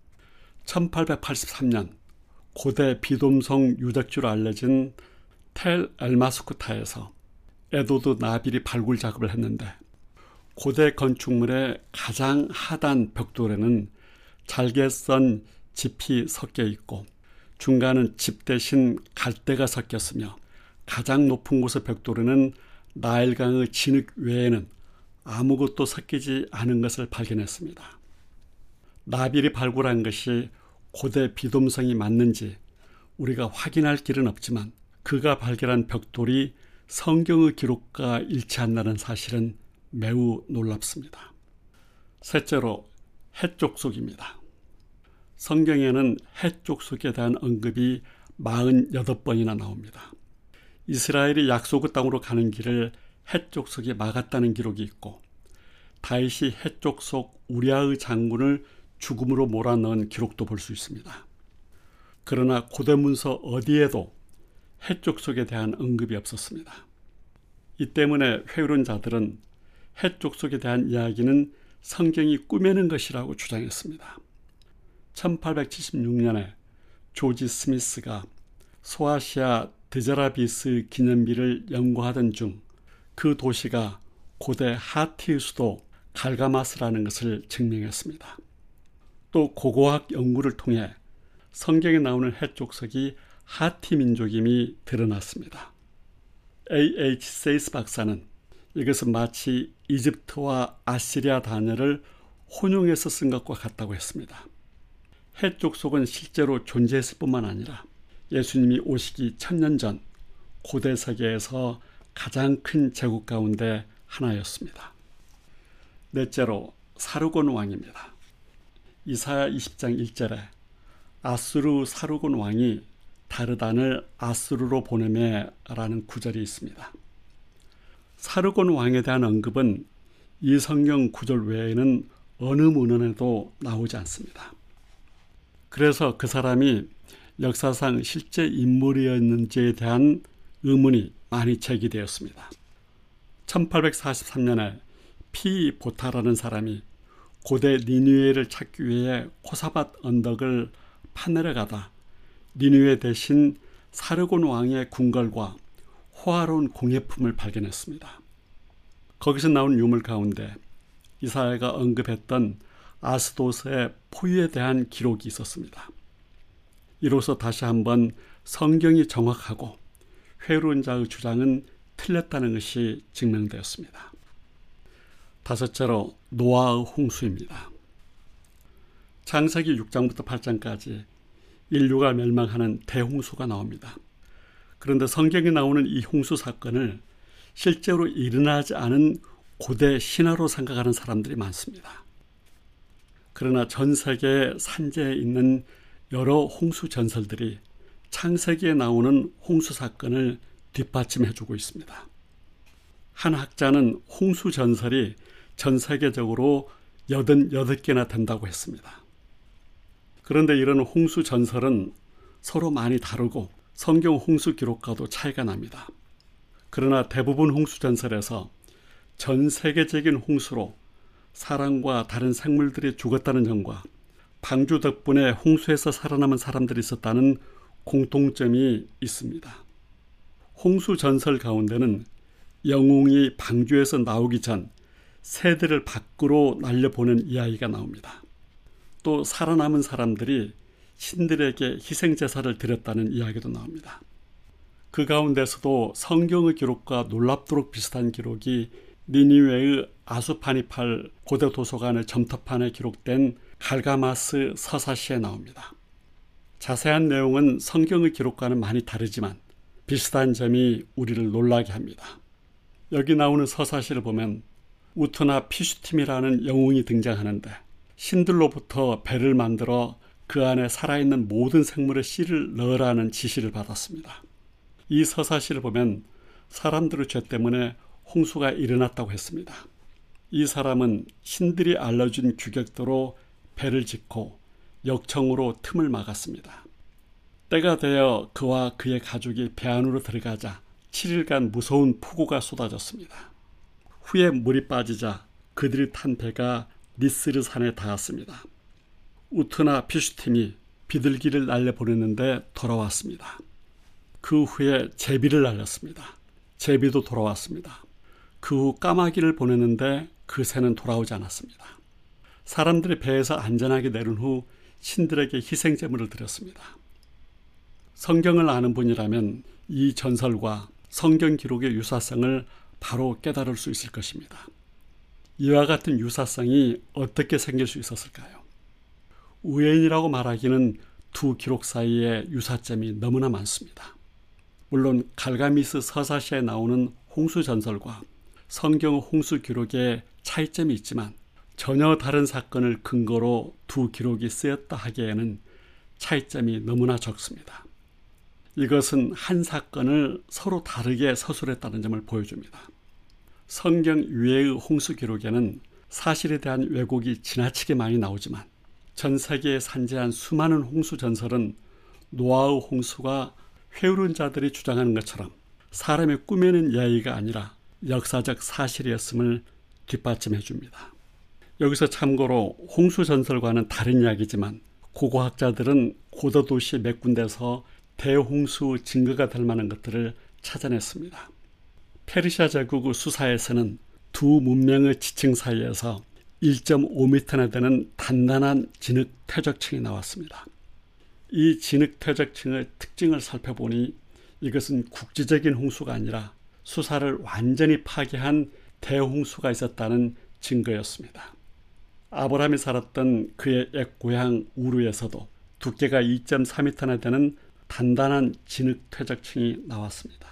천팔백팔십삼 년 고대 비돔성 유적지로 알려진 텔 엘마스쿠타에서 에도드 나빌이 발굴 작업을 했는데 고대 건축물의 가장 하단 벽돌에는 잘게 썬 짚이 섞여 있고 중간은 짚 대신 갈대가 섞였으며 가장 높은 곳의 벽돌에는 나일강의 진흙 외에는 아무것도 섞이지 않은 것을 발견했습니다. 나빌이 발굴한 것이 고대 비돔성이 맞는지 우리가 확인할 길은 없지만 그가 발견한 벽돌이 성경의 기록과 일치한다는 사실은 매우 놀랍습니다. 셋째로 헷족속입니다. 성경에는 헷족속에 대한 언급이 사십팔 번이나 나옵니다. 이스라엘이 약속의 땅으로 가는 길을 헷족속이 막았다는 기록이 있고 다윗이 헷족속 우리아의 장군을 죽음으로 몰아넣은 기록도 볼 수 있습니다. 그러나 고대 문서 어디에도 헷족속에 대한 언급이 없었습니다. 이 때문에 회의론자들은 헷족속에 대한 이야기는 성경이 꾸며낸 것이라고 주장했습니다. 천팔백칠십육 년에 조지 스미스가 소아시아 드자라비스 기념비를 연구하던 중 그 도시가 고대 하티의 수도 갈가마스라는 것을 증명했습니다. 또 고고학 연구를 통해 성경에 나오는 헷족속이 하티 민족임이 드러났습니다. 에이 에이치 세이스 박사는 이것은 마치 이집트와 아시리아 단어를 혼용해서 쓴 것과 같다고 했습니다. 헷족속은 실제로 존재했을 뿐만 아니라 예수님이 오시기 천년 전 고대 세계에서 가장 큰 제국 가운데 하나였습니다. 넷째로 사르곤 왕입니다. 이사야 이십 장 일 절에 아수르 사르곤 왕이 다르단을 아수르로 보내매 라는 구절이 있습니다. 사르곤 왕에 대한 언급은 이 성경 구절 외에는 어느 문헌에도 나오지 않습니다. 그래서 그 사람이 역사상 실제 인물이었는지에 대한 의문이 많이 제기되었습니다. 천팔백사십삼 년에 피보타라는 사람이 고대 니느웨를 찾기 위해 코사밧 언덕을 파내려가다 니느웨 대신 사르곤 왕의 궁궐과 호화로운 공예품을 발견했습니다. 거기서 나온 유물 가운데 이사야가 언급했던 아스도스의 포유에 대한 기록이 있었습니다. 이로써 다시 한번 성경이 정확하고 회론자의 주장은 틀렸다는 것이 증명되었습니다. 다섯째로 노아의 홍수입니다. 창세기 육 장부터 팔 장까지 인류가 멸망하는 대홍수가 나옵니다. 그런데 성경에 나오는 이 홍수 사건을 실제로 일어나지 않은 고대 신화로 생각하는 사람들이 많습니다. 그러나 전 세계 산지에 있는 여러 홍수 전설들이 창세기에 나오는 홍수 사건을 뒷받침해주고 있습니다. 한 학자는 홍수 전설이 전 세계적으로 여든여덟 개나 된다고 했습니다. 그런데 이런 홍수 전설은 서로 많이 다르고 성경 홍수 기록과도 차이가 납니다. 그러나 대부분 홍수 전설에서 전 세계적인 홍수로 사람과 다른 생물들이 죽었다는 점과 방주 덕분에 홍수에서 살아남은 사람들이 있었다는 공통점이 있습니다. 홍수 전설 가운데는 영웅이 방주에서 나오기 전 새들을 밖으로 날려보낸 이야기가 나옵니다. 또 살아남은 사람들이 신들에게 희생제사를 드렸다는 이야기도 나옵니다. 그 가운데서도 성경의 기록과 놀랍도록 비슷한 기록이 니니웨의 아수파니팔 고대 도서관의 점토판에 기록된 갈가마스 서사시에 나옵니다. 자세한 내용은 성경의 기록과는 많이 다르지만 비슷한 점이 우리를 놀라게 합니다. 여기 나오는 서사시를 보면 우트나 피슈팀이라는 영웅이 등장하는데 신들로부터 배를 만들어 그 안에 살아있는 모든 생물의 씨를 넣으라는 지시를 받았습니다. 이 서사시를 보면 사람들의 죄 때문에 홍수가 일어났다고 했습니다. 이 사람은 신들이 알려준 규격대로 배를 짓고 역청으로 틈을 막았습니다. 때가 되어 그와 그의 가족이 배 안으로 들어가자 칠 일간 무서운 폭우가 쏟아졌습니다. 후에 물이 빠지자 그들이 탄 배가 니스르 산에 닿았습니다. 우트나 피슈팀이 비둘기를 날려보냈는데 돌아왔습니다. 그 후에 제비를 날렸습니다. 제비도 돌아왔습니다. 그 후 까마귀를 보냈는데 그 새는 돌아오지 않았습니다. 사람들이 배에서 안전하게 내린 후 신들에게 희생제물을 드렸습니다. 성경을 아는 분이라면 이 전설과 성경 기록의 유사성을 바로 깨달을 수 있을 것입니다. 이와 같은 유사성이 어떻게 생길 수 있었을까요? 우연이라고 말하기는 두 기록 사이에 유사점이 너무나 많습니다. 물론 갈가미스 서사시에 나오는 홍수 전설과 성경 홍수 기록에 차이점이 있지만 전혀 다른 사건을 근거로 두 기록이 쓰였다 하기에는 차이점이 너무나 적습니다. 이것은 한 사건을 서로 다르게 서술했다는 점을 보여줍니다. 성경 위의 홍수 기록에는 사실에 대한 왜곡이 지나치게 많이 나오지만 전 세계에 산재한 수많은 홍수 전설은 노아의 홍수가 회오른 자들이 주장하는 것처럼 사람이 꾸며낸 이야기가 아니라 역사적 사실이었음을 뒷받침해 줍니다. 여기서 참고로 홍수 전설과는 다른 이야기지만 고고학자들은 고대 도시 몇 군데서 대홍수 증거가 될 만한 것들을 찾아냈습니다. 페르시아 제국의 수사에서는 두 문명의 지층 사이에서 일 점 오 미터나 되는 단단한 진흙 퇴적층이 나왔습니다. 이 진흙 퇴적층의 특징을 살펴보니 이것은 국지적인 홍수가 아니라 수사를 완전히 파괴한 대홍수가 있었다는 증거였습니다. 아브라함이 살았던 그의 옛 고향 우르에서도 두께가 이 점 사 미터나 되는 단단한 진흙 퇴적층이 나왔습니다.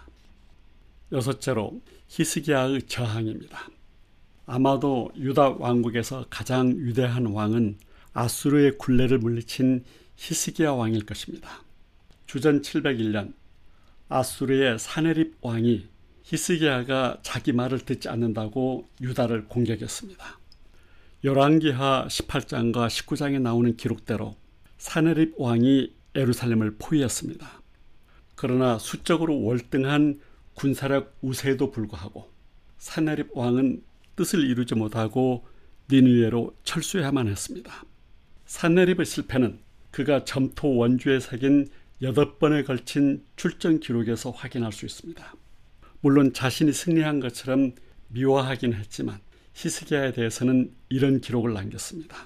여섯째로 히스기야의 저항입니다. 아마도 유다 왕국에서 가장 위대한 왕은 아수르의 굴레를 물리친 히스기야 왕일 것입니다. 주전 칠백일 년 아수르의 사네립 왕이 히스기야가 자기 말을 듣지 않는다고 유다를 공격했습니다. 열왕기하 십팔 장과 십구 장에 나오는 기록대로 사네립 왕이 예루살렘을 포위했습니다. 그러나 수적으로 월등한 군사력 우세에도 불구하고 사네립 왕은 뜻을 이루지 못하고 니느웨로 철수해야만 했습니다. 사네립의 실패는 그가 점토 원주에 새긴 여덟 번에 걸친 출전 기록에서 확인할 수 있습니다. 물론 자신이 승리한 것처럼 미화하긴 했지만 히스기야에 대해서는 이런 기록을 남겼습니다.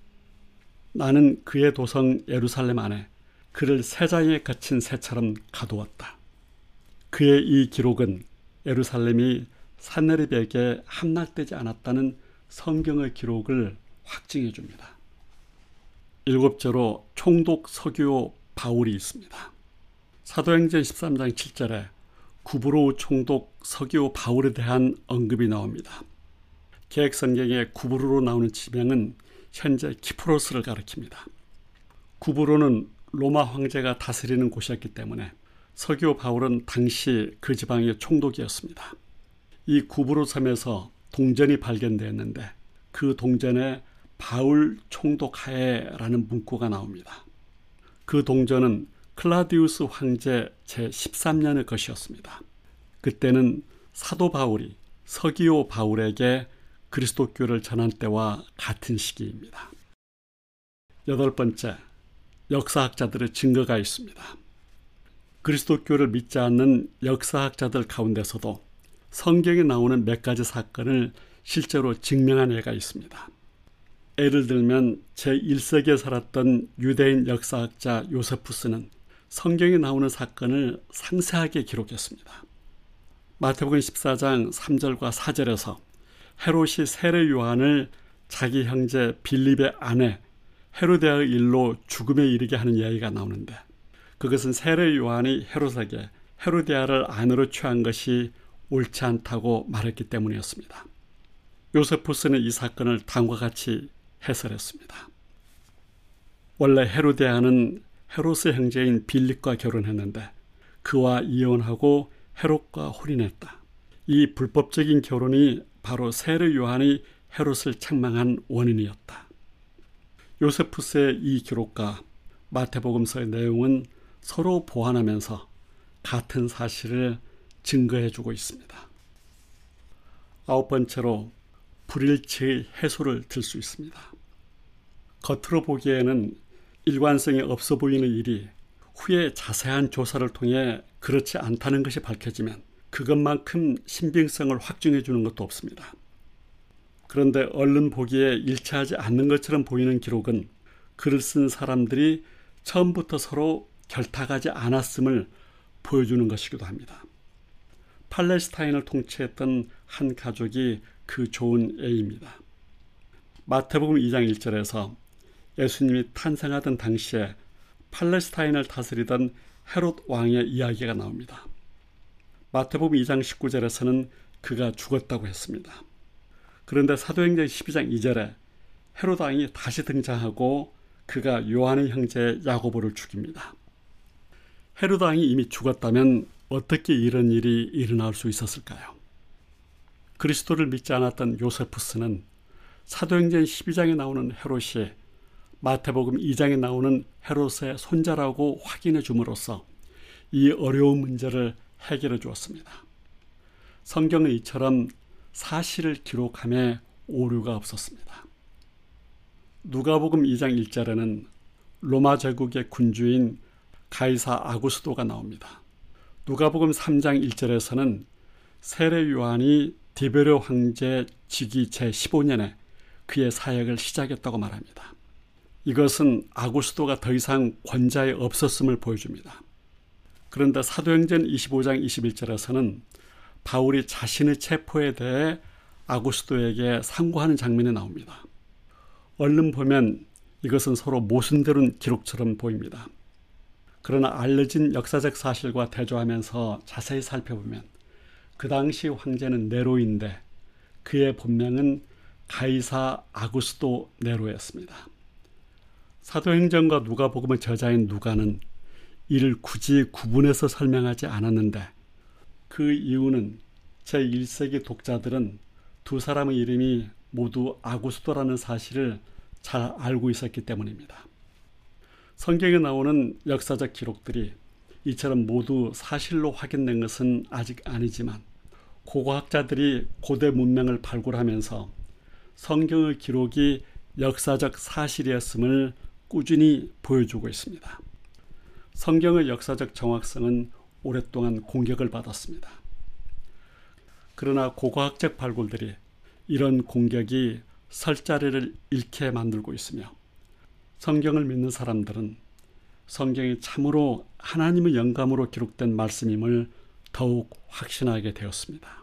나는 그의 도성 예루살렘 안에 그를 새장에 갇힌 새처럼 가두었다. 그의 이 기록은 예루살렘이 사네립에게 함락되지 않았다는 성경의 기록을 확증해 줍니다. 일곱째로 총독 서기오 바울이 있습니다. 사도행전 십삼 장 칠 절에 구브로 총독 서기오 바울에 대한 언급이 나옵니다. 개역성경에 구브로로 나오는 지명은 현재 키프로스를 가리킵니다. 구브로는 로마 황제가 다스리는 곳이었기 때문에 서기오 바울은 당시 그 지방의 총독이었습니다. 이 구브로 섬에서 동전이 발견되었는데 그 동전에 바울 총독하에라는 문구가 나옵니다. 그 동전은 클라우디우스 황제 제십삼 년의 것이었습니다. 그때는 사도 바울이 서기오 바울에게 그리스도교를 전한 때와 같은 시기입니다. 여덟 번째, 역사학자들의 증거가 있습니다. 그리스도교를 믿지 않는 역사학자들 가운데서도 성경에 나오는 몇 가지 사건을 실제로 증명한 예가 있습니다. 예를 들면 제일 세기에 살았던 유대인 역사학자 요세푸스는 성경에 나오는 사건을 상세하게 기록했습니다. 마태복음 십사 장 삼 절과 사 절에서 헤롯이 세례 요한을 자기 형제 빌립의 아내 헤로데아의 일로 죽음에 이르게 하는 이야기가 나오는데, 그것은 세례 요한이 헤롯에게 헤로데아를 아내로 취한 것이 옳지 않다고 말했기 때문이었습니다. 요세푸스는 이 사건을 다음과 같이 해설했습니다. 원래 헤로데아는 헤롯의 형제인 빌립과 결혼했는데 그와 이혼하고 헤롯과 혼인했다. 이 불법적인 결혼이 바로 세례 요한이 헤롯을 책망한 원인이었다. 요세푸스의 이 기록과 마태복음서의 내용은 서로 보완하면서 같은 사실을 증거해주고 있습니다. 아홉 번째로 불일치의 해소를 들 수 있습니다. 겉으로 보기에는 일관성이 없어 보이는 일이 후에 자세한 조사를 통해 그렇지 않다는 것이 밝혀지면 그것만큼 신빙성을 확증해 주는 것도 없습니다. 그런데 얼른 보기에 일치하지 않는 것처럼 보이는 기록은 글을 쓴 사람들이 처음부터 서로 결탁하지 않았음을 보여주는 것이기도 합니다. 팔레스타인을 통치했던 한 가족이 그 좋은 예입니다. 마태복음 이 장 일 절에서 예수님이 탄생하던 당시에 팔레스타인을 다스리던 헤롯 왕의 이야기가 나옵니다. 마태복음 이 장 십구 절에서는 그가 죽었다고 했습니다. 그런데 사도행전 십이 장 이 절에 헤롯 왕이 다시 등장하고 그가 요한의 형제 야고보를 죽입니다. 헤롯 왕이 이미 죽었다면 어떻게 이런 일이 일어날 수 있었을까요? 그리스도를 믿지 않았던 요세푸스는 사도행전 십이 장에 나오는 헤롯이 마태복음 이 장에 나오는 헤롯의 손자라고 확인해 줌으로써 이 어려운 문제를 해결해 주었습니다. 성경은 이처럼 사실을 기록함에 오류가 없었습니다. 누가복음 이 장 일 절에는 로마 제국의 군주인 가이사 아구스도가 나옵니다. 누가복음 삼 장 일 절에서는 세례 요한이 디베르 황제 즉위 제십오 년에 그의 사역을 시작했다고 말합니다. 이것은 아구스도가 더 이상 권좌에 없었음을 보여줍니다. 그런데 사도행전 이십오 장 이십일 절에서는 바울이 자신의 체포에 대해 아구스도에게 상고하는 장면이 나옵니다. 얼른 보면 이것은 서로 모순되는 기록처럼 보입니다. 그러나 알려진 역사적 사실과 대조하면서 자세히 살펴보면 그 당시 황제는 네로인데 그의 본명은 가이사 아구스도 네로였습니다. 사도행전과 누가복음의 저자인 누가는 이를 굳이 구분해서 설명하지 않았는데 그 이유는 제일 세기 독자들은 두 사람의 이름이 모두 아구스도라는 사실을 잘 알고 있었기 때문입니다. 성경에 나오는 역사적 기록들이 이처럼 모두 사실로 확인된 것은 아직 아니지만 고고학자들이 고대 문명을 발굴하면서 성경의 기록이 역사적 사실이었음을 꾸준히 보여주고 있습니다. 성경의 역사적 정확성은 오랫동안 공격을 받았습니다. 그러나 고고학적 발굴들이 이런 공격이 설 자리를 잃게 만들고 있으며 성경을 믿는 사람들은 성경이 참으로 하나님의 영감으로 기록된 말씀임을 더욱 확신하게 되었습니다.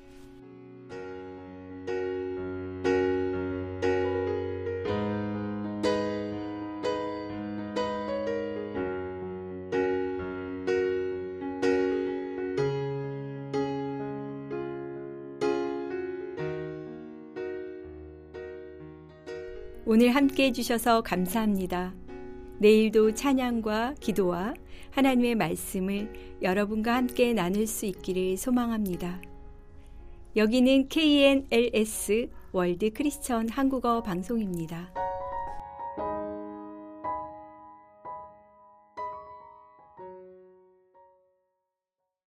오늘 함께 해주셔서 감사합니다. 내일도 찬양과 기도와 하나님의 말씀을 여러분과 함께 나눌 수 있기를 소망합니다. 여기는 케이엔엘에스 월드 크리스천 한국어 방송입니다.